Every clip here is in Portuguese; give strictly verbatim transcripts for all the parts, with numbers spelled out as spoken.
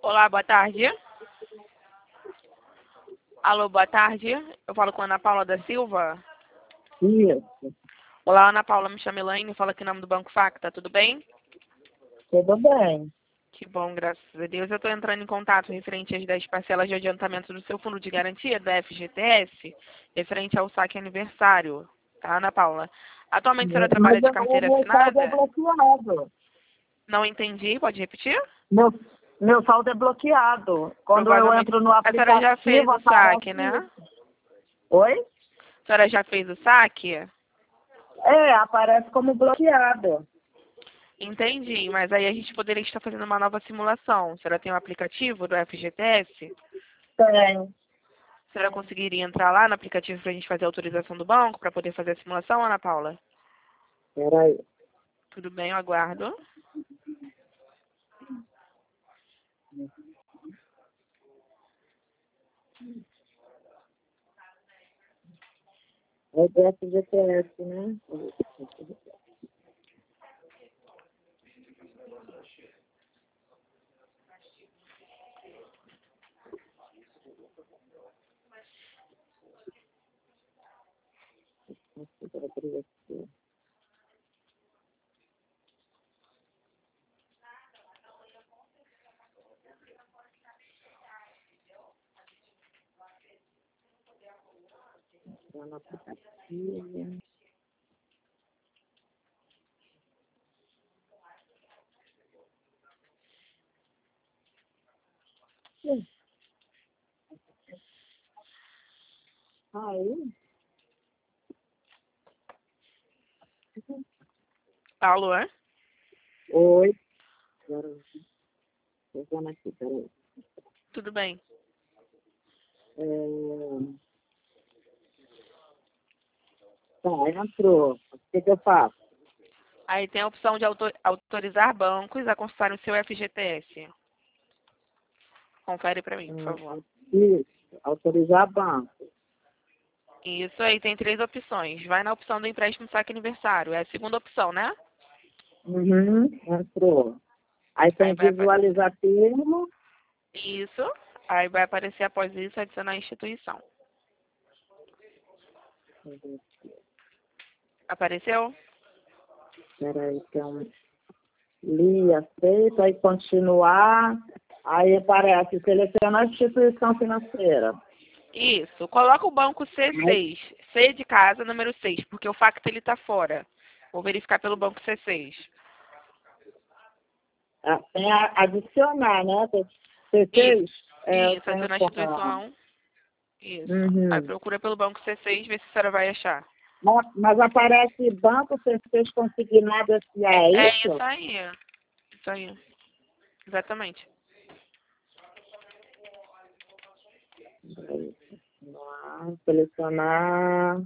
Olá, boa tarde. Alô, boa tarde. Eu falo com a Ana Paula da Silva. Isso, Olá, Ana Paula, me chamo Elaine, falo aqui em nome do Banco Facta, tudo bem? tudo bem. Que bom, graças a Deus. Eu estou entrando em contato referente às dez parcelas de adiantamento do seu fundo de garantia, da F G T S, referente ao saque aniversário, tá, Ana Paula? Atualmente a senhora trabalha Mas de eu- o carteira meu saldo é assinada? bloqueado. Não entendi, pode repetir? Meu, meu saldo é bloqueado. Quando eu Provavelmente. entro no A senhora já fez aplicativo, o saque, aparece... né? Oi? A senhora já fez o saque? É, aparece como bloqueado. Entendi, mas aí a gente poderia estar fazendo uma nova simulação. A senhora tem o aplicativo do F G T S? Tem. A senhora conseguiria entrar lá no aplicativo para a gente fazer a autorização do banco para poder fazer a simulação, Ana Paula? Peraí. Tudo bem, eu aguardo. É do F G T S, né? Tá no aplicativo. Aí, Alô, é? oi. Agora, eu vou aqui, peraí. Tudo bem. É... Tá, entrou. O que, que eu faço? Aí tem a opção de auto- autorizar bancos a consultar o seu F G T S. Confere para mim, por favor. Isso, autorizar banco. Isso aí tem três opções. Vai na opção do empréstimo saque aniversário. É a segunda opção, né? Uhum, entrou. Aí Aí tem vai aparecer. visualizar termo. Isso. Aí vai aparecer após isso adicionar a instituição. Apareceu? Peraí, tem um li, aceito, aí continuar. Aí aparece, selecionar a instituição financeira. Isso. Coloca o banco C seis. C de casa, número seis, porque o Facta ele tá fora. Vou verificar pelo banco C seis. Ah, tem a adicionar, né? C seis? É, eu Isso, tenho adicionar a forma. instituição. Isso. Aí Uhum. procura pelo banco C seis, vê se a senhora vai achar. Mas, mas aparece banco C seis consignado S A, é É isso? isso aí. Isso aí. Exatamente. Selecionar, selecionar,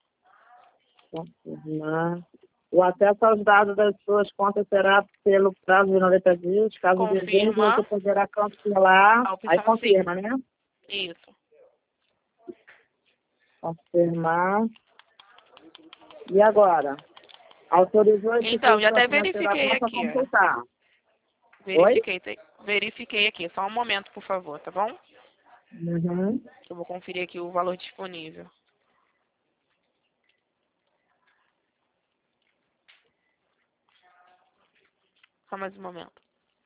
confirmar. O acesso aos dados das suas contas será pelo prazo de noventa dias. Caso deseje, você Confirma poderá cancelar. a Aí opção sim. confirma, né? Isso. Confirmar. E agora? Autorizou a Então, já instituição até financeira verifiquei para aqui. completar. Oi? Verifiquei, te- verifiquei aqui. Só um momento, por favor, tá bom? Uhum. Eu vou conferir aqui o valor disponível. Só mais um momento.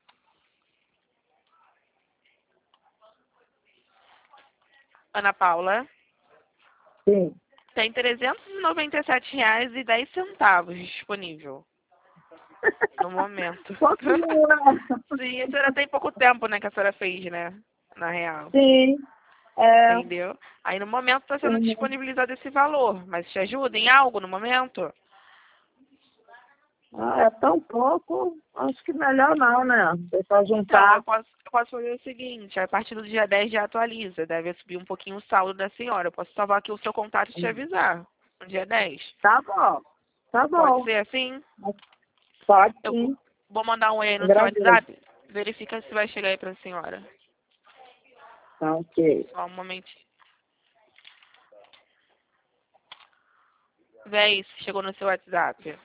Ana Paula, Sim. tem trezentos e noventa e sete reais e dez centavos disponível no momento. Continua. Sim, a senhora tem pouco tempo, né, que a senhora fez, né? Na real. Sim. É. Entendeu? Aí no momento está sendo Sim. disponibilizado esse valor. Mas te ajuda em algo no momento? Ah, é tão pouco. Acho que melhor não, né? Deixa Então, eu juntar. posso, eu posso fazer o seguinte, a partir do dia dez já atualiza, deve subir um pouquinho o saldo da senhora. Eu posso salvar aqui o seu contato e te avisar. No dia dez. Tá bom. Tá Pode bom. ser assim? Pode Eu sim. vou mandar um oi aí no seu Agradeço. WhatsApp. Verifica se vai chegar aí pra senhora. Tá ok. Só um momentinho. Véi, se chegou no seu WhatsApp.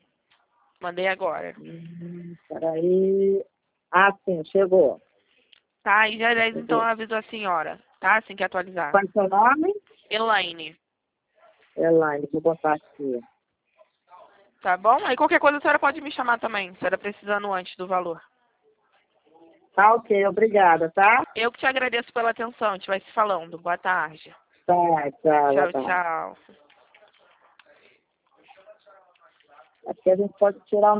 Mandei agora. Hum, Peraí. Ah, sim, chegou. Tá? E dia dez, então, eu aviso a senhora, tá? Assim que atualizar. Qual é o seu nome? Elaine. Elaine, vou botar aqui. Tá bom? Aí qualquer coisa a senhora pode me chamar também, se a senhora precisando antes do valor. Tá, ok, obrigada, tá? Eu que te agradeço pela atenção, a gente vai se falando. Boa tarde. Tá, tchau, Tchau, boa tarde. tchau. Aqui a gente pode tirar